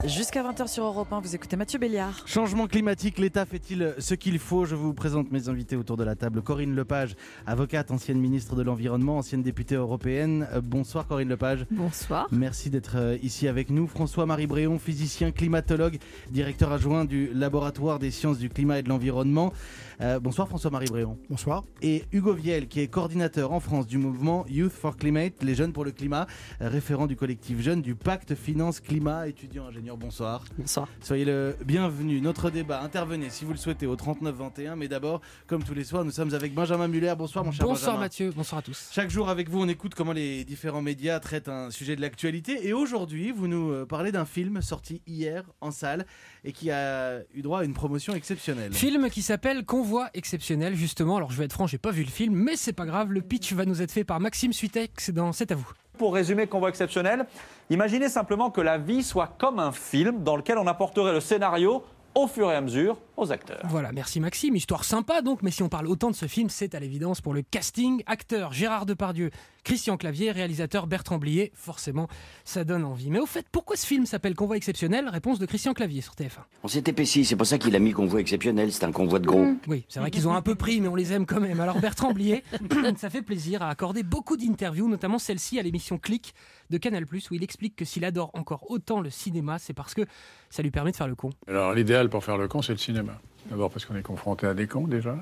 Jusqu'à 20h sur Europe 1, vous écoutez Mathieu Béliard. Changement climatique, l'État fait-il ce qu'il faut ? Je vous présente mes invités autour de la table. Corinne Lepage, avocate, ancienne ministre de l'Environnement, ancienne députée européenne. Bonsoir Corinne Lepage. Bonsoir. Merci d'être ici avec nous. François-Marie Bréon, physicien, climatologue, directeur adjoint du laboratoire des sciences du climat et de l'environnement. Bonsoir François-Marie Bréon. Bonsoir. Et Hugo Viel, qui est coordinateur en France du mouvement Youth for Climate, les jeunes pour le climat, référent du collectif Jeunes du Pacte Finance Climat, étudiant ingénieur. Bonsoir. Bonsoir. Soyez le bienvenu. Notre débat, intervenez si vous le souhaitez au 39-21. Mais d'abord, comme tous les soirs, nous sommes avec Benjamin Muller. Bonsoir mon cher Benjamin. Bonsoir Mathieu, bonsoir à tous. Chaque jour avec vous, on écoute comment les différents médias traitent un sujet de l'actualité. Et aujourd'hui, vous nous parlez d'un film sorti hier en salle et qui a eu droit à une promotion exceptionnelle. Film qui s'appelle Convoi exceptionnel, justement. Alors je vais être franc, j'ai pas vu le film, mais c'est pas grave. Le pitch va nous être fait par Maxime Suitex dans C'est à vous. Pour résumer Convoi exceptionnel, imaginez simplement que la vie soit comme un film dans lequel on apporterait le scénario au fur et à mesure aux acteurs. Voilà, merci Maxime. Histoire sympa donc, mais si on parle autant de ce film, c'est à l'évidence pour le casting. Acteur Gérard Depardieu, Christian Clavier, réalisateur Bertrand Blier. Forcément, ça donne envie. Mais au fait, pourquoi ce film s'appelle Convoi exceptionnel ? Réponse de Christian Clavier sur TF1. On s'est épaissi, c'est pour ça qu'il a mis convoi exceptionnel, c'est un convoi de gros. Oui, c'est vrai qu'ils ont un peu pris, mais on les aime quand même. Alors Bertrand Blier, ça fait plaisir, a accordé beaucoup d'interviews, notamment celle-ci à l'émission Click de Canal+, où il explique que s'il adore encore autant le cinéma, c'est parce que ça lui permet de faire le con. Alors l'idéal pour faire le con, c'est le cinéma. D'abord parce qu'on est confronté à des cons déjà.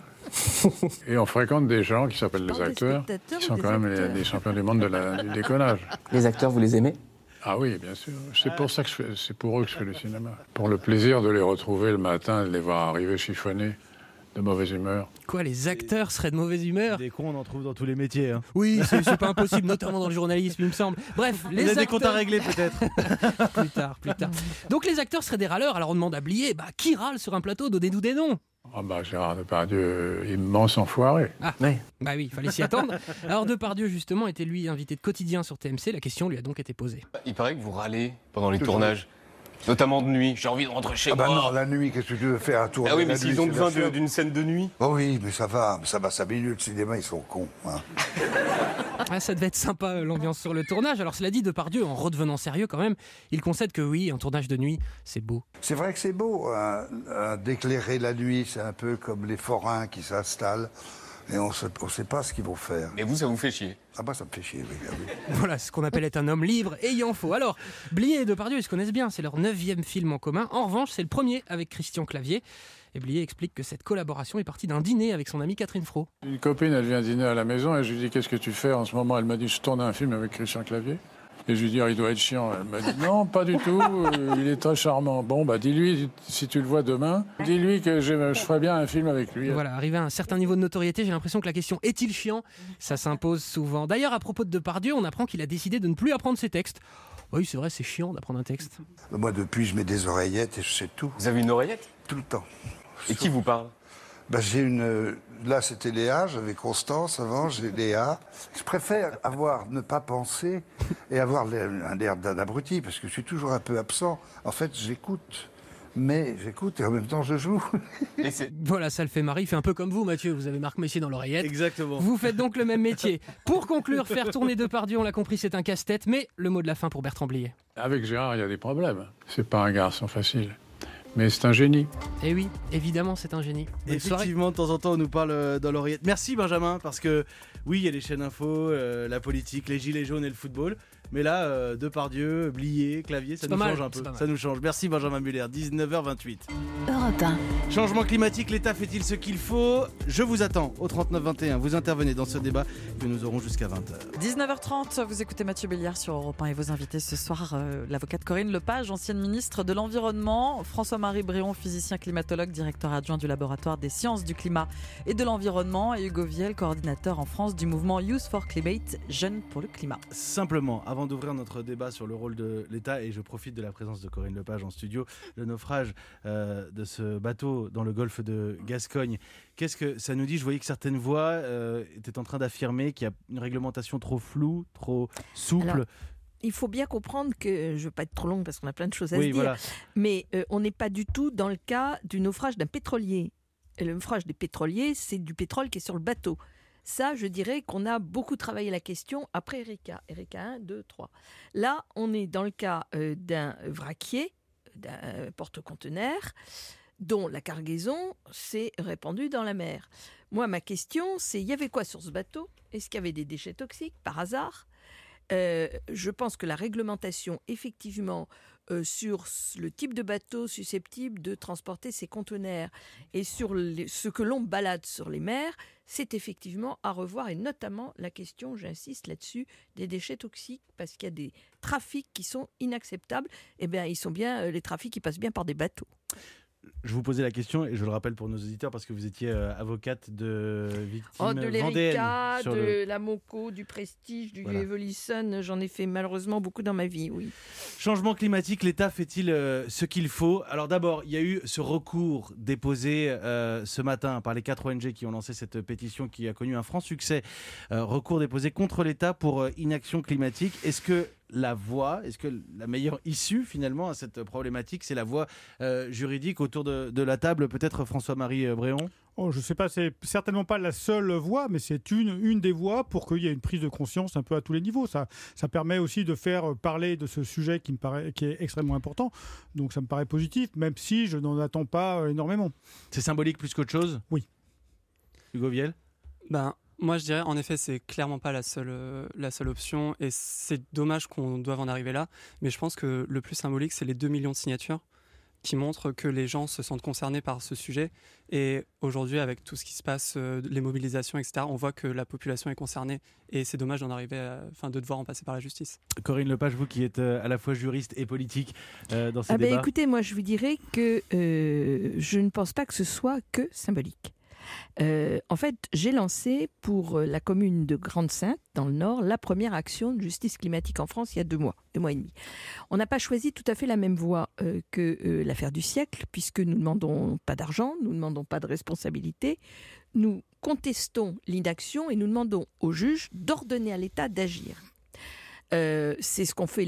Et on fréquente des gens qui s'appellent les acteurs, qui sont quand même des champions du monde du déconnage. Les acteurs, vous les aimez ? Ah oui, bien sûr. C'est pour ça que c'est pour eux que je fais le cinéma. Pour le plaisir de les retrouver le matin, de les voir arriver chiffonnés, de mauvaise humeur. Quoi, les acteurs seraient de mauvaise humeur ? Des cons, on en trouve dans tous les métiers. Hein. Oui, c'est pas impossible, notamment dans le journalisme, il me semble. Bref, les Il y a acteurs... des comptes à régler peut-être. plus tard. Donc les acteurs seraient des râleurs, alors on demande à Blier, qui râle sur un plateau ? Donnez-nous des noms. Ah bah Gérard Depardieu, immense enfoiré. Ah, ouais. Bah oui, il fallait s'y attendre. Alors Depardieu, justement, était lui invité de quotidien sur TMC, la question lui a donc été posée. Il paraît que vous râlez pendant les tournages. Notamment de nuit. J'ai envie de rentrer chez moi. Ah bah non, la nuit, qu'est-ce que tu veux faire à tourner? Ah oui, mais la s'ils nuit, ont c'est besoin bien sûr. d'une scène de nuit. Oh oui, mais ça va 5 minutes, le cinéma, ils sont cons. Hein. Ah, ça devait être sympa l'ambiance sur le tournage. Alors cela dit, Depardieu, en redevenant sérieux quand même, il concède que oui, un tournage de nuit, c'est beau. C'est vrai que c'est beau d'éclairer la nuit, c'est un peu comme les forains qui s'installent. Et on sait pas ce qu'ils vont faire. Mais vous, ça vous fait chier. Ah bah ça me fait chier, oui, bien oui. Voilà, ce qu'on appelle être un homme libre et ayant faux. Alors, Blier et Depardieu, ils se connaissent bien, c'est leur 9e film en commun. En revanche, c'est le premier avec Christian Clavier. Et Blier explique que cette collaboration est partie d'un dîner avec son amie Catherine Fro. Une copine, elle vient dîner à la maison et je lui dis qu'est-ce que tu fais en ce moment? Elle m'a dit je tourne un film avec Christian Clavier. Et je lui dis il doit être chiant. Elle m'a dit non, pas du tout, il est très charmant. Bon, bah dis-lui, si tu le vois demain, dis-lui que je ferai bien un film avec lui. Voilà, arrivé à un certain niveau de notoriété, j'ai l'impression que la question est-il chiant ? Ça s'impose souvent. D'ailleurs, à propos de Depardieu, on apprend qu'il a décidé de ne plus apprendre ses textes. Oui, c'est vrai, c'est chiant d'apprendre un texte. Moi, depuis, je mets des oreillettes et je sais tout. Vous avez une oreillette ? Tout le temps. Et qui vous parle ? Bah, j'ai une... Là, c'était Léa, j'avais Constance avant, j'ai Léa. Je préfère ne pas penser et avoir un air d'un abruti, parce que je suis toujours un peu absent. En fait, j'écoute. Mais j'écoute et en même temps, je joue. Voilà, ça le fait marrer. Il fait un peu comme vous, Mathieu. Vous avez Marc Messier dans l'oreillette. Exactement. Vous faites donc le même métier. Pour conclure, faire tourner Depardieu, on l'a compris, c'est un casse-tête. Mais le mot de la fin pour Bertrand Blier. Avec Gérard, il y a des problèmes. C'est pas un garçon facile. Mais c'est un génie. Et oui, évidemment, c'est un génie. Bonne soirée. Effectivement, de temps en temps, on nous parle dans l'oreillette. Merci Benjamin, parce que oui, il y a les chaînes info, la politique, les gilets jaunes et le football. Mais là, Depardieu, Blier, Clavier, ça nous change un peu. Ça nous change. Merci Benjamin Muller, 19h28. Europe 1. Changement climatique, l'État fait-il ce qu'il faut ? Je vous attends au 39-21. Vous intervenez dans ce débat que nous aurons jusqu'à 20h. 19h30, vous écoutez Mathieu Béliard sur Europe 1 et vos invités ce soir, l'avocate Corinne Lepage, ancienne ministre de l'Environnement, François-Marie Bréon, physicien climatologue, directeur adjoint du laboratoire des sciences du climat et de l'environnement, et Hugo Viel, coordinateur en France du mouvement Youth for Climate, Jeunes pour le climat. Simplement, avant d'ouvrir notre débat sur le rôle de l'État, et je profite de la présence de Corinne Lepage en studio, le naufrage de ce bateau dans le golfe de Gascogne, qu'est-ce que ça nous dit ? Je voyais que certaines voix étaient en train d'affirmer qu'il y a une réglementation trop floue, trop souple. Alors, il faut bien comprendre que, je ne veux pas être trop longue parce qu'on a plein de choses à se dire, voilà. mais on n'est pas du tout dans le cas du naufrage d'un pétrolier. Et le naufrage des pétroliers, c'est du pétrole qui est sur le bateau. Ça, je dirais qu'on a beaucoup travaillé la question après Erika 1, 2, 3. Là, on est dans le cas d'un vraquier, d'un porte-conteneurs dont la cargaison s'est répandue dans la mer. Moi, ma question, c'est, il y avait quoi sur ce bateau ? Est-ce qu'il y avait des déchets toxiques, par hasard ? Je pense que la réglementation, effectivement, sur le type de bateau susceptible de transporter ces conteneurs et sur ce que l'on balade sur les mers, c'est effectivement à revoir, et notamment la question, j'insiste là-dessus, des déchets toxiques, parce qu'il y a des trafics qui sont inacceptables. Eh bien, les trafics qui passent bien par des bateaux. Je vous posais la question, et je le rappelle pour nos auditeurs, parce que vous étiez avocate de victimes de vendéennes. l'Erika, la Moco, du Prestige, du Evolution, j'en ai fait malheureusement beaucoup dans ma vie, oui. Changement climatique, l'État fait-il ce qu'il faut ? Alors d'abord, il y a eu ce recours déposé ce matin par les 4 ONG qui ont lancé cette pétition qui a connu un franc succès. Recours déposé contre l'État pour inaction climatique. Est-ce que la meilleure issue finalement à cette problématique, c'est la voie juridique autour de la table, peut-être François-Marie Bréon ? Je ne sais pas, c'est certainement pas la seule voie, mais c'est une des voies pour qu'il y ait une prise de conscience un peu à tous les niveaux. Ça permet aussi de faire parler de ce sujet qui est extrêmement important. Donc ça me paraît positif, même si je n'en attends pas énormément. C'est symbolique plus qu'autre chose ? Oui. Hugo Viel ? Moi, je dirais, en effet, c'est clairement pas la seule option, et c'est dommage qu'on doive en arriver là. Mais je pense que le plus symbolique, c'est les 2 millions de signatures qui montrent que les gens se sentent concernés par ce sujet. Et aujourd'hui, avec tout ce qui se passe, les mobilisations, etc., on voit que la population est concernée. Et c'est dommage d'en arriver, de devoir en passer par la justice. Corinne Lepage, vous qui êtes à la fois juriste et politique dans ces débats. Écoutez, moi, je vous dirais que je ne pense pas que ce soit que symbolique. En fait, j'ai lancé pour la commune de Grande-Synthe, dans le Nord, la première action de justice climatique en France il y a 2 mois et demi. On n'a pas choisi tout à fait la même voie que l'affaire du siècle, puisque nous ne demandons pas d'argent, nous ne demandons pas de responsabilité, nous contestons l'inaction et nous demandons aux juges d'ordonner à l'État d'agir. C'est ce qu'ont fait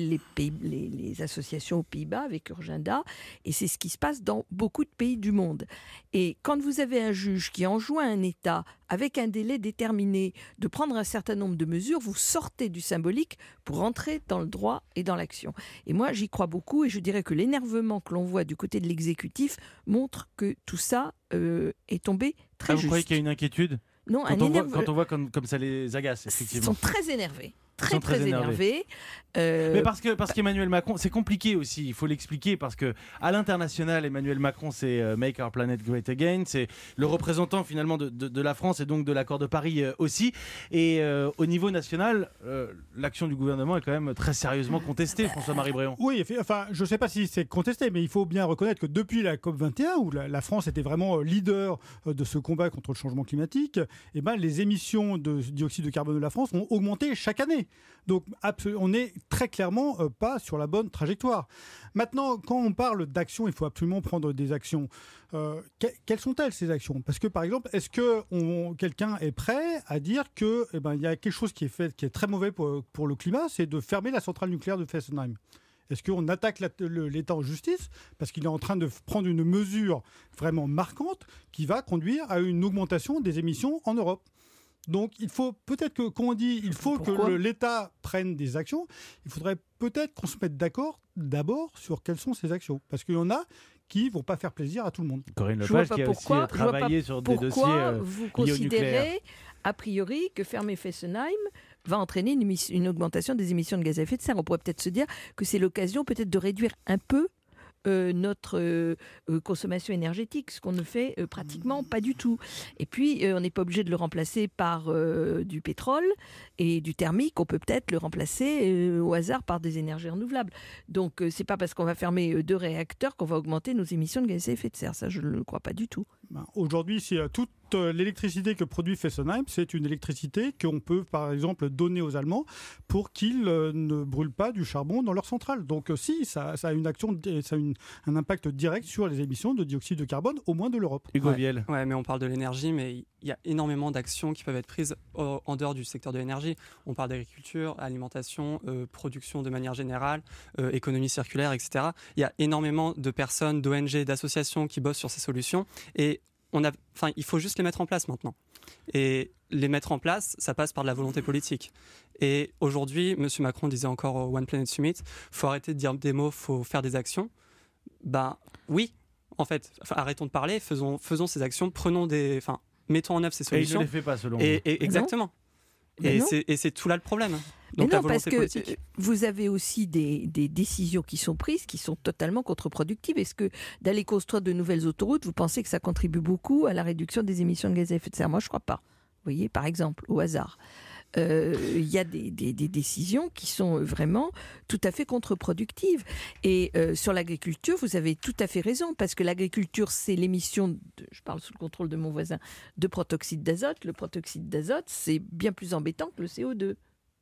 les associations aux Pays-Bas avec Urgenda, et c'est ce qui se passe dans beaucoup de pays du monde. Et quand vous avez un juge qui enjoint un État avec un délai déterminé de prendre un certain nombre de mesures, vous sortez du symbolique pour rentrer dans le droit et dans l'action. Et moi, j'y crois beaucoup, et je dirais que l'énervement que l'on voit du côté de l'exécutif montre que tout ça est tombé très juste. Vous croyez qu'il y a une inquiétude ? Non, quand on voit comme ça les agace, effectivement. Ils sont très énervés. Très énervé. Mais parce qu'Emmanuel Macron, c'est compliqué aussi, il faut l'expliquer, parce que à l'international, Emmanuel Macron, c'est Make Our Planet Great Again, c'est le représentant finalement de la France et donc de l'accord de Paris aussi. Et au niveau national, l'action du gouvernement est quand même très sérieusement contestée, François-Marie Bréon. Oui, je ne sais pas si c'est contesté, mais il faut bien reconnaître que depuis la COP21, où la France était vraiment leader de ce combat contre le changement climatique, les émissions de dioxyde de carbone de la France ont augmenté chaque année. Donc on n'est très clairement pas sur la bonne trajectoire. Maintenant, quand on parle d'actions, il faut absolument prendre des actions. Quelles sont-elles, ces actions ? Parce que, par exemple, est-ce que quelqu'un est prêt à dire qu'il y a quelque chose qui est très mauvais pour le climat, c'est de fermer la centrale nucléaire de Fessenheim ? Est-ce qu'on attaque l'État en justice parce qu'il est en train de prendre une mesure vraiment marquante qui va conduire à une augmentation des émissions en Europe ? Donc, il faut peut-être que, quand on dit il faut que l'État prenne des actions, il faudrait peut-être qu'on se mette d'accord d'abord sur quelles sont ces actions. Parce qu'il y en a qui ne vont pas faire plaisir à tout le monde. Corinne Lepage qui a aussi travaillé sur des dossiers liés au nucléaire. Pourquoi vous considérez, a priori, que fermer Fessenheim va entraîner une augmentation des émissions de gaz à effet de serre ? On pourrait peut-être se dire que c'est l'occasion peut-être de réduire un peu notre consommation énergétique, ce qu'on ne fait pratiquement pas du tout. Et puis, on n'est pas obligé de le remplacer par du pétrole et du thermique. On peut peut-être le remplacer au hasard par des énergies renouvelables. Donc, c'est pas parce qu'on va fermer 2 réacteurs qu'on va augmenter nos émissions de gaz à effet de serre. Ça, je ne le crois pas du tout. Aujourd'hui, c'est toute l'électricité que produit Fessenheim, c'est une électricité qu'on peut, par exemple, donner aux Allemands pour qu'ils ne brûlent pas du charbon dans leur centrale. Donc, si, ça a une action, ça a un impact direct sur les émissions de dioxyde de carbone, au moins de l'Europe. Hugo Viel. Ouais, mais on parle de l'énergie, mais il y a énormément d'actions qui peuvent être prises en dehors du secteur de l'énergie. On parle d'agriculture, alimentation, production de manière générale, économie circulaire, etc. Il y a énormément de personnes, d'ONG, d'associations qui bossent sur ces solutions, et il faut juste les mettre en place maintenant. Et les mettre en place, ça passe par de la volonté politique. Et aujourd'hui, M. Macron disait encore au One Planet Summit, il faut arrêter de dire des mots, il faut faire des actions. Oui, en fait. Arrêtons de parler, faisons ces actions, mettons en œuvre ces solutions. Et il ne les fait pas, selon vous. Exactement. Et c'est tout là le problème. Donc mais non, la parce volonté que politique. vous avez aussi des décisions qui sont prises qui sont totalement contre-productives. Est-ce que d'aller construire de nouvelles autoroutes, vous pensez que ça contribue beaucoup à la réduction des émissions de gaz à effet de serre? Moi, je ne crois pas. Vous voyez, par exemple, au hasard. Il y a des décisions qui sont vraiment tout à fait contre-productives. Et sur l'agriculture, vous avez tout à fait raison, parce que l'agriculture, c'est l'émission, je parle sous le contrôle de mon voisin, de protoxyde d'azote. Le protoxyde d'azote, c'est bien plus embêtant que le CO2.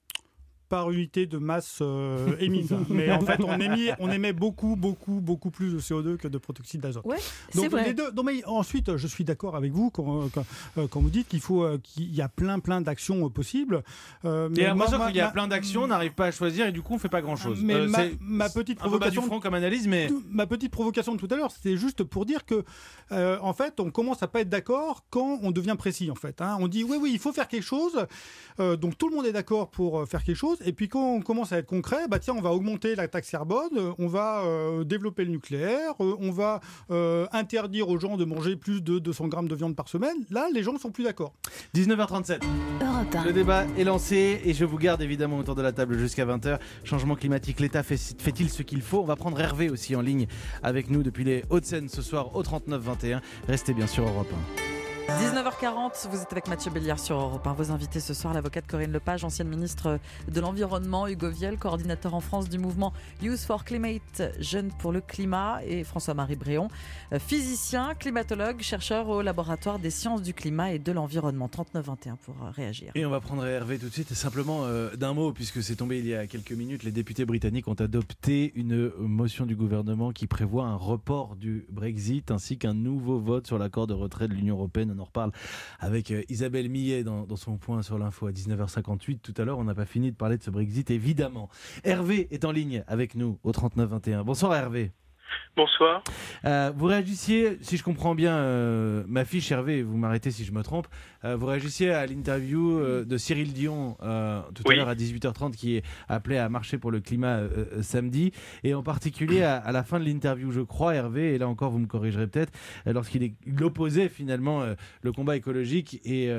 Par unité de masse émise. Mais en fait, on émet beaucoup plus de CO2 que de protoxyde d'azote. Ouais, donc, c'est vrai. Les deux, mais ensuite, je suis d'accord avec vous quand vous dites qu'il y a plein d'actions possibles. Et l'impression qu'il y a plein d'actions, on n'arrive pas à choisir et du coup, on ne fait pas grand-chose. Mais ma petite provocation, un peu bas du front comme analyse, mais ma petite provocation de tout à l'heure, c'était juste pour dire que, en fait, on commence à pas être d'accord quand on devient précis. En fait, on dit oui, il faut faire quelque chose. Donc tout le monde est d'accord pour faire quelque chose. Et puis quand on commence à être concret, on va augmenter la taxe carbone, on va développer le nucléaire, on va interdire aux gens de manger plus de 200 grammes de viande par semaine. Là, les gens ne sont plus d'accord. 19h37. Le débat est lancé et je vous garde évidemment autour de la table jusqu'à 20h. Changement climatique, l'État fait-il ce qu'il faut? On va prendre Hervé aussi en ligne avec nous depuis les Hauts-de-Seine ce soir au 39-21. Restez bien sur Europe 1. 19h40, vous êtes avec Mathieu Béliard sur Europe 1. Vos invités ce soir, l'avocate Corinne Lepage, ancienne ministre de l'Environnement, Hugo Viel, coordinateur en France du mouvement Youth for Climate, Jeunes pour le climat, et François-Marie Bréon, physicien, climatologue, chercheur au laboratoire des sciences du climat et de l'environnement. 39-21 pour réagir. Et on va prendre Hervé tout de suite, et simplement d'un mot, puisque c'est tombé il y a quelques minutes, les députés britanniques ont adopté une motion du gouvernement qui prévoit un report du Brexit ainsi qu'un nouveau vote sur l'accord de retrait de l'Union européenne. On en reparle avec Isabelle Millet dans son point sur l'info à 19h58. Tout à l'heure, on n'a pas fini de parler de ce Brexit, évidemment. Hervé est en ligne avec nous au 39-21. Bonsoir Hervé. Bonsoir. Vous réagissiez, si je comprends bien ma fiche, Hervé, vous m'arrêtez si je me trompe, vous réagissiez à l'interview de Cyril Dion tout à l'heure à 18h30 qui est appelé à marcher pour le climat samedi, et en particulier à la fin de l'interview, je crois, Hervé, et là encore vous me corrigerez peut-être, lorsqu'il opposait finalement le combat écologique et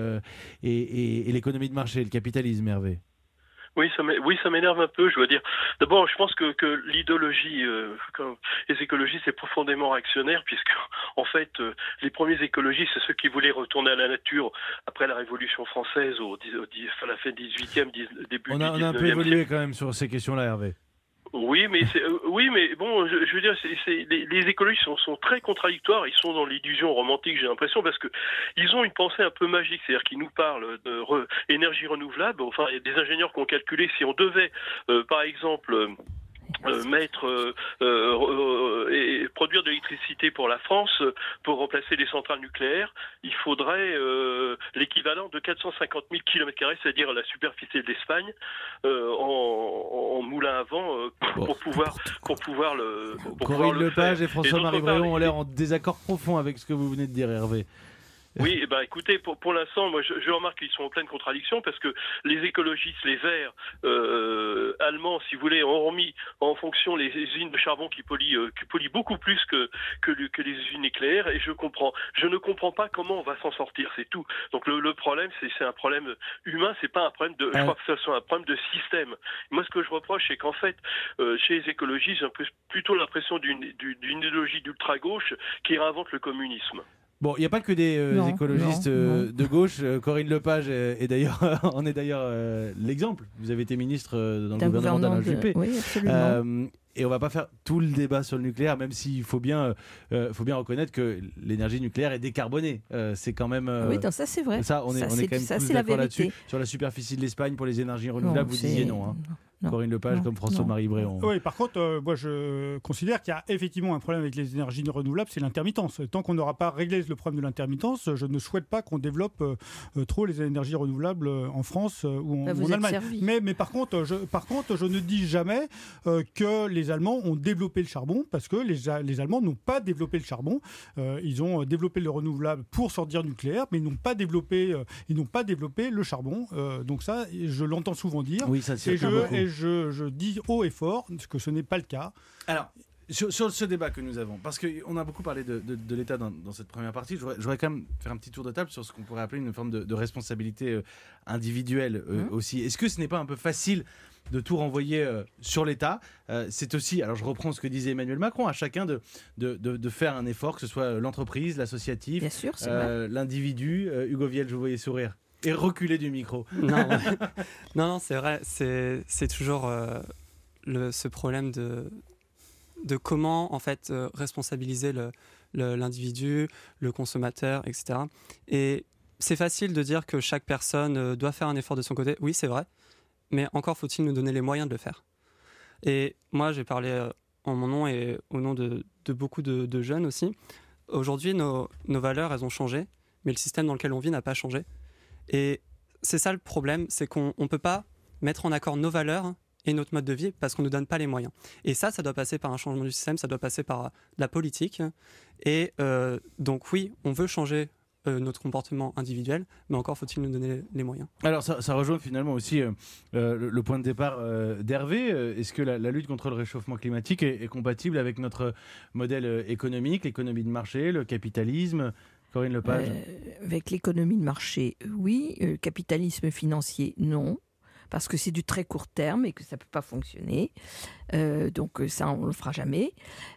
l'économie de marché, le capitalisme, Hervé. Oui, ça m'énerve un peu, je dois dire. D'abord, je pense que l'idéologie, les écologistes, c'est profondément réactionnaire, puisque, en fait, les premiers écologistes, c'est ceux qui voulaient retourner à la nature après la Révolution française, à la fin 18e, début du 19e. On a un peu évolué quand même sur ces questions-là, Hervé. Oui, mais bon, je veux dire, les écologistes sont très contradictoires. Ils sont dans l'illusion romantique, j'ai l'impression, parce que ils ont une pensée un peu magique, c'est-à-dire qu'ils nous parlent d'énergie renouvelable. Enfin, il y a des ingénieurs qui ont calculé si on devait, par exemple, et produire de l'électricité pour la France, pour remplacer les centrales nucléaires, il faudrait l'équivalent de 450 000 km², c'est-à-dire la superficie de l'Espagne, en moulin à vent, pour pouvoir le... Corinne Lepage et François-Marie Bréon ont l'air en désaccord profond avec ce que vous venez de dire, Hervé. Oui, écoutez, pour l'instant, moi, je remarque qu'ils sont en pleine contradiction, parce que les écologistes, les Verts allemands, si vous voulez, ont remis en fonction les usines de charbon qui polluent beaucoup plus que les usines nucléaires, et je ne comprends pas comment on va s'en sortir, c'est tout. Donc le problème, c'est un problème humain, c'est pas un problème je crois que ce soit un problème de système. Moi, ce que je reproche, c'est qu'en fait, chez les écologistes, j'ai plutôt l'impression d'une idéologie d'ultra-gauche qui réinvente le communisme. Bon, il n'y a pas que des écologistes de gauche. Corinne Lepage en est d'ailleurs l'exemple. Vous avez été ministre dans le gouvernement d'Alain Juppé. Oui, absolument. Et on ne va pas faire tout le débat sur le nucléaire, même s'il faut bien reconnaître que l'énergie nucléaire est décarbonée. C'est quand même... oui, non, ça c'est vrai. Ça, on est quand même tous d'accord là-dessus. Sur la superficie de l'Espagne pour les énergies renouvelables, vous disiez non. Hein. Non, Corinne Lepage comme François-Marie Bréon. Oui, par contre, moi je considère qu'il y a effectivement un problème avec les énergies renouvelables, c'est l'intermittence. Tant qu'on n'aura pas réglé le problème de l'intermittence, je ne souhaite pas qu'on développe trop les énergies renouvelables en France ou en Allemagne. Mais par contre, je ne dis jamais que les Allemands ont développé le charbon, parce que les Allemands n'ont pas développé le charbon. Ils ont développé le renouvelable pour sortir nucléaire, mais ils n'ont pas développé le charbon. Donc ça, je l'entends souvent dire. Oui, ça c'est beaucoup. Je dis haut et fort que ce n'est pas le cas. Alors, Sur ce débat que nous avons, parce qu'on a beaucoup parlé de l'État dans cette première partie, je voudrais quand même faire un petit tour de table sur ce qu'on pourrait appeler une forme de responsabilité individuelle aussi. Est-ce que ce n'est pas un peu facile de tout renvoyer sur l'État? C'est aussi, alors je reprends ce que disait Emmanuel Macron, à chacun de faire un effort, que ce soit l'entreprise, l'associatif, bien sûr, l'individu. Hugo Viel, je vous voyais sourire. Et reculer du micro. Non, c'est vrai, c'est toujours ce problème de comment en fait responsabiliser l'individu, le consommateur, etc. Et c'est facile de dire que chaque personne doit faire un effort de son côté. Oui, c'est vrai, mais encore faut-il nous donner les moyens de le faire. Et moi, j'ai parlé en mon nom et au nom de beaucoup de jeunes aussi. Aujourd'hui, nos valeurs, elles ont changé, mais le système dans lequel on vit n'a pas changé. Et c'est ça le problème, c'est qu'on ne peut pas mettre en accord nos valeurs et notre mode de vie parce qu'on ne nous donne pas les moyens. Et ça doit passer par un changement du système, ça doit passer par de la politique. Et donc oui, on veut changer notre comportement individuel, mais encore faut-il nous donner les moyens. Alors ça rejoint finalement aussi le point de départ d'Hervé. Est-ce que la lutte contre le réchauffement climatique est compatible avec notre modèle économique, l'économie de marché, le capitalisme ? Corinne Lepage. Avec l'économie de marché, oui. Capitalisme financier, non. Parce que c'est du très court terme et que ça ne peut pas fonctionner. Donc ça, on ne le fera jamais.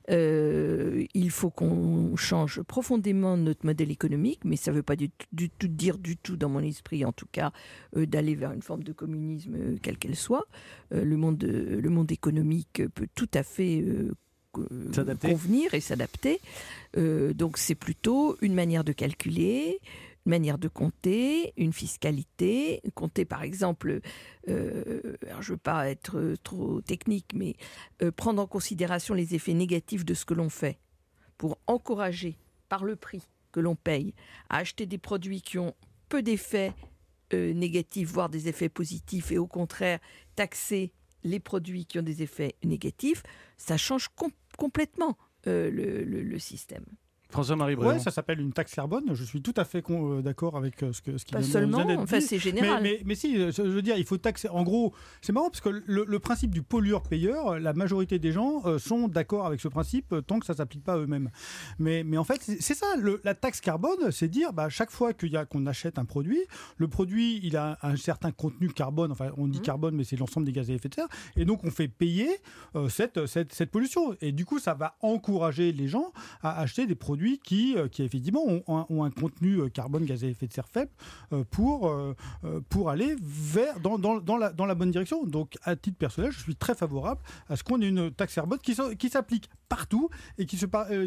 Il faut qu'on change profondément notre modèle économique, mais ça ne veut pas du tout dire du tout, dans mon esprit en tout cas, d'aller vers une forme de communisme, quelle qu'elle soit. Le monde économique peut tout à fait convenir et s'adapter. Donc c'est plutôt une manière de calculer, une manière de compter, une fiscalité, compter par exemple, alors je ne veux pas être trop technique, mais prendre en considération les effets négatifs de ce que l'on fait pour encourager par le prix que l'on paye à acheter des produits qui ont peu d'effets négatifs, voire des effets positifs, et au contraire taxer les produits qui ont des effets négatifs, ça change complètement le système. François-Marie Bréon. Oui, ça s'appelle une taxe carbone. Je suis tout à fait d'accord avec ce qui vient d'être dit. C'est général. Mais si, je veux dire, il faut taxer. En gros, c'est marrant parce que le principe du pollueur-payeur, la majorité des gens sont d'accord avec ce principe tant que ça ne s'applique pas à eux-mêmes. Mais en fait, c'est ça. La taxe carbone, c'est dire, chaque fois qu'on achète un produit, le produit, il a un certain contenu carbone. Enfin, on dit carbone, mais c'est l'ensemble des gaz à effet de serre. Et donc, on fait payer cette pollution. Et du coup, ça va encourager les gens à acheter des produits qui effectivement ont un contenu carbone, gaz à effet de serre faible pour aller dans la bonne direction. Donc, à titre personnel, je suis très favorable à ce qu'on ait une taxe carbone qui s'applique partout et qui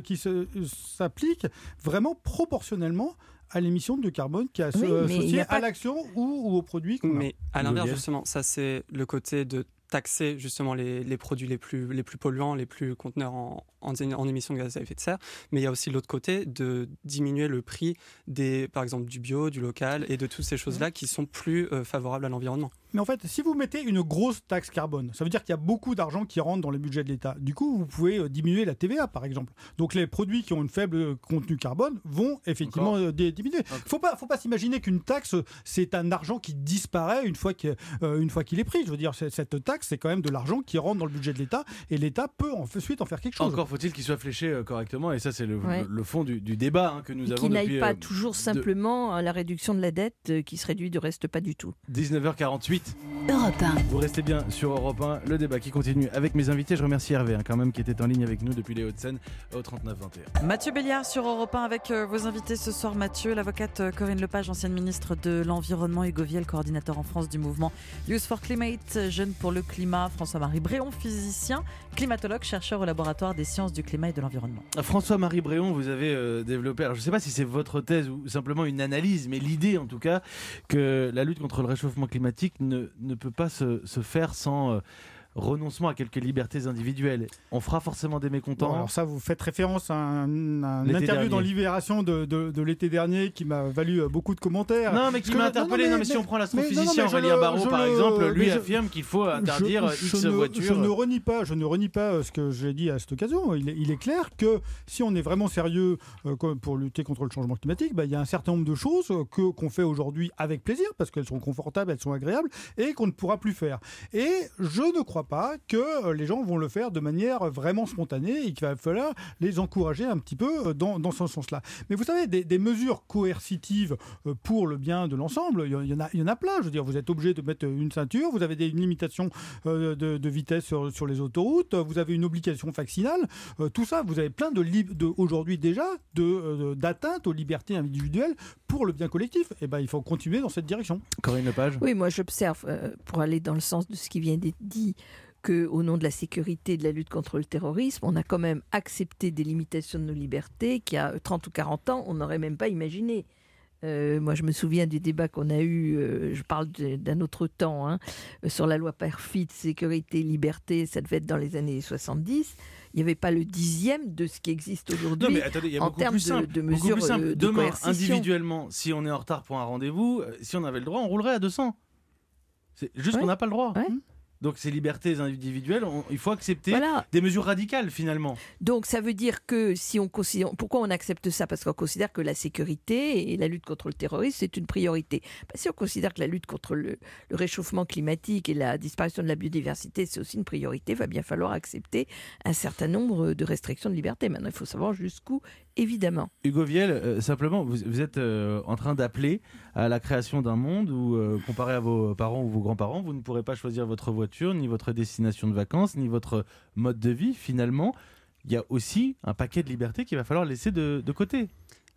s'applique vraiment proportionnellement à l'émission de carbone qui est associée à l'action ou aux produits qu'on a. Mais à l'inverse, justement, ça c'est le côté de taxer justement les produits les plus polluants, les plus conteneurs en émissions de gaz à effet de serre, mais il y a aussi l'autre côté de diminuer le prix par exemple du bio, du local et de toutes ces choses-là qui sont plus favorables à l'environnement. Mais en fait, si vous mettez une grosse taxe carbone, ça veut dire qu'il y a beaucoup d'argent qui rentre dans le budget de l'État. Du coup, vous pouvez diminuer la TVA, par exemple. Donc les produits qui ont une faible contenu carbone vont effectivement diminuer. Faut pas s'imaginer qu'une taxe, c'est un argent qui disparaît une fois qu'il est pris. Je veux dire, cette taxe, c'est quand même de l'argent qui rentre dans le budget de l'État et l'État peut ensuite en faire quelque chose. Encore faut-il qu'il soit fléché correctement, et ça c'est le fond du débat que nous avons qui depuis... n'aille pas toujours simplement à la réduction de la dette qui se réduit du reste pas du tout. 19h48. Europe 1. Vous restez bien sur Europe 1, le débat qui continue avec mes invités. Je remercie Hervé quand même qui était en ligne avec nous depuis les Hauts-de-Seine au 39-21. Mathieu Béliard sur Europe 1 avec vos invités ce soir. Mathieu, l'avocate Corinne Lepage, ancienne ministre de l'Environnement, Hugo Viel, coordinateur en France du mouvement Youth for Climate, Jeunes pour le climat, François-Marie Bréon, physicien, climatologue, chercheur au laboratoire des sciences du climat et de l'environnement. François-Marie Bréon, vous avez développé, alors je ne sais pas si c'est votre thèse ou simplement une analyse, mais l'idée en tout cas que la lutte contre le réchauffement climatique ne peut pas se faire sans renoncement à quelques libertés individuelles. On fera forcément des mécontents. Bon, alors ça, vous faites référence à un interview dans Libération de l'été dernier qui m'a valu beaucoup de commentaires. Non, mais qui m'a interpellé. Non, mais si on prend l'astrophysicien Aurélien Barraud, par exemple, lui affirme qu'il faut interdire X voitures. Je ne renie pas ce que j'ai dit à cette occasion. Il est clair que si on est vraiment sérieux pour lutter contre le changement climatique, il y a un certain nombre de choses qu'on fait aujourd'hui avec plaisir, parce qu'elles sont confortables, elles sont agréables, et qu'on ne pourra plus faire. Et je ne crois pas que les gens vont le faire de manière vraiment spontanée et qu'il va falloir les encourager un petit peu dans ce sens-là. Mais vous savez, des mesures coercitives pour le bien de l'ensemble, il y en a plein. Je veux dire, vous êtes obligé de mettre une ceinture, vous avez des limitations de vitesse sur les autoroutes, vous avez une obligation vaccinale, tout ça, vous avez plein aujourd'hui déjà d'atteinte aux libertés individuelles pour le bien collectif. Et ben, il faut continuer dans cette direction. Corinne Lepage. Oui, moi j'observe, pour aller dans le sens de ce qui vient d'être dit, qu'au nom de la sécurité et de la lutte contre le terrorisme, on a quand même accepté des limitations de nos libertés qu'il y a 30 ou 40 ans, on n'aurait même pas imaginé. Moi, je me souviens du débat qu'on a eu, je parle d'un autre temps, sur la loi Peyrefitte, sécurité, liberté, ça devait être dans les années 70. Il n'y avait pas le 10e de ce qui existe aujourd'hui. Non, mais attendez, il y a en beaucoup termes plus simple. de mesures de Demain, coercition. individuellement, si on est en retard pour un rendez-vous, si on avait le droit, on roulerait à 200. C'est juste qu'on n'a pas le droit. Ouais. Donc ces libertés individuelles, il faut accepter Voilà. des mesures radicales finalement. Donc ça veut dire que si on considère, pourquoi on accepte ça? Parce qu'on considère que la sécurité et la lutte contre le terrorisme c'est une priorité. Si on considère que la lutte contre le réchauffement climatique et la disparition de la biodiversité c'est aussi une priorité, il va bien falloir accepter un certain nombre de restrictions de liberté. Maintenant il faut savoir jusqu'où, évidemment. Hugo Viel, simplement, vous êtes en train d'appeler à la création d'un monde où, comparé à vos parents ou vos grands-parents, vous ne pourrez pas choisir votre voiture, ni votre destination de vacances, ni votre mode de vie. Finalement, il y a aussi un paquet de libertés qu'il va falloir laisser de côté.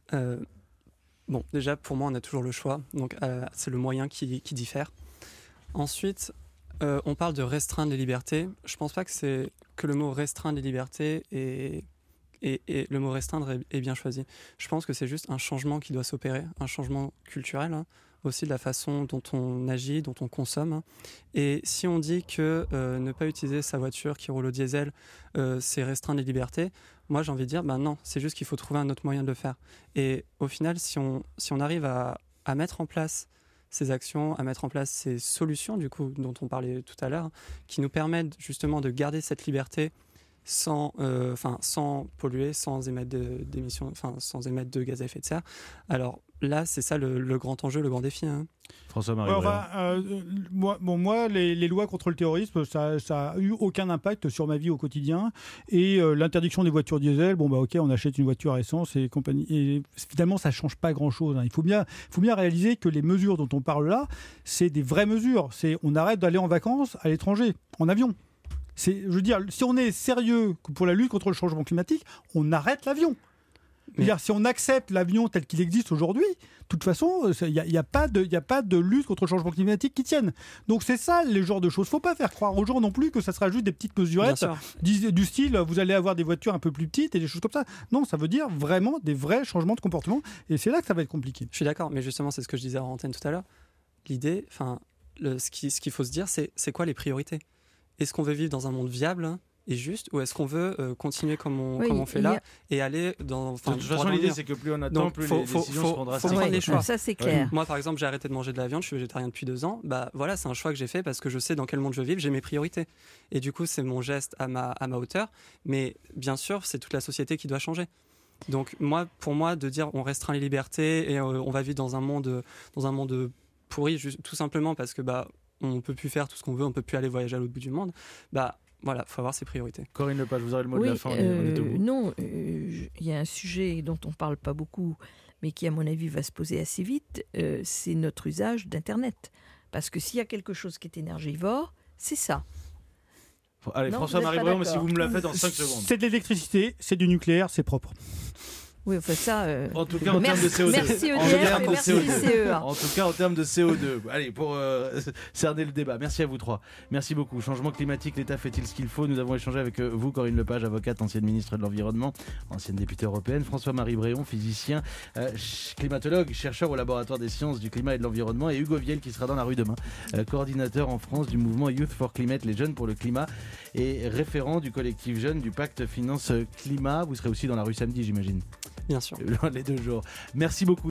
Bon, déjà, pour moi, on a toujours le choix. Donc, c'est le moyen qui diffère. Ensuite, on parle de restreindre les libertés. Je ne pense pas que le mot restreindre les libertés et le mot restreindre est bien choisi. Je pense que c'est juste un changement qui doit s'opérer, un changement culturel, aussi de la façon dont on agit, dont on consomme. Et si on dit que ne pas utiliser sa voiture qui roule au diesel, c'est restreindre les libertés, moi j'ai envie de dire, non, c'est juste qu'il faut trouver un autre moyen de le faire. Et au final, si on arrive à mettre en place ces actions, à mettre en place ces solutions, du coup, dont on parlait tout à l'heure, qui nous permettent justement de garder cette liberté sans polluer, sans émettre d'émissions, sans émettre de gaz à effet de serre. Alors là, c'est ça le grand enjeu, le grand défi. François-Marie. Moi, les lois contre le terrorisme, ça a eu aucun impact sur ma vie au quotidien. Et l'interdiction des voitures diesel, ok, on achète une voiture à essence et compagnie. Et finalement, ça change pas grand-chose. Il faut bien réaliser que les mesures dont on parle là, c'est des vraies mesures. On arrête d'aller en vacances à l'étranger, en avion. Je veux dire, si on est sérieux pour la lutte contre le changement climatique, on arrête l'avion. Si on accepte l'avion tel qu'il existe aujourd'hui, de toute façon, il n'y a pas de lutte contre le changement climatique qui tienne. Donc c'est ça le genre de choses. Il ne faut pas faire croire aux gens non plus que ça sera juste des petites mesurettes du style vous allez avoir des voitures un peu plus petites et des choses comme ça. Non, ça veut dire vraiment des vrais changements de comportement et c'est là que ça va être compliqué. Je suis d'accord, mais justement c'est ce que je disais en antenne tout à l'heure. L'idée, ce qu'il faut se dire, c'est quoi les priorités? Est-ce qu'on veut vivre dans un monde viable et juste, ou est-ce qu'on veut continuer comme on fait là et aller dans... De toute façon, l'idée, c'est que plus on attend, plus les décisions seront drastiques. Faut prendre les choix. Ça, c'est clair. Moi, par exemple, j'ai arrêté de manger de la viande, je suis végétarien depuis 2 ans. Voilà, c'est un choix que j'ai fait parce que je sais dans quel monde je veux vivre, j'ai mes priorités. Et du coup, c'est mon geste à ma hauteur. Mais bien sûr, c'est toute la société qui doit changer. Donc, pour moi, de dire on restreint les libertés et on va vivre dans un monde pourri, tout simplement parce que on peut plus faire tout ce qu'on veut, on peut plus aller voyager à l'autre bout du monde. Voilà, faut avoir ses priorités. Corinne Lepage, vous aurez le mot de la fin. Non, il y a un sujet dont on parle pas beaucoup, mais qui à mon avis va se poser assez vite. C'est notre usage d'Internet, parce que s'il y a quelque chose qui est énergivore, c'est ça. Allez, François-Marie Brion, mais si vous me la faites en 5 secondes. C'est de l'électricité, c'est du nucléaire, c'est propre. Oui, enfin ça. En tout cas, en termes de CO2. Merci EDF et merci CEA. En tout cas, en termes de CO2. Allez, pour cerner le débat. Merci à vous trois. Merci beaucoup. Changement climatique, l'État fait-il ce qu'il faut? Nous avons échangé avec vous, Corinne Lepage, avocate, ancienne ministre de l'Environnement, ancienne députée européenne, François-Marie Brion, physicien, climatologue, chercheur au laboratoire des sciences du climat et de l'environnement, et Hugo Viel qui sera dans la rue demain, coordinateur en France du mouvement Youth for Climate, les jeunes pour le climat, et référent du collectif jeune du pacte finance climat. Vous serez aussi dans la rue samedi, j'imagine. Bien sûr. Les 2 jours. Merci beaucoup.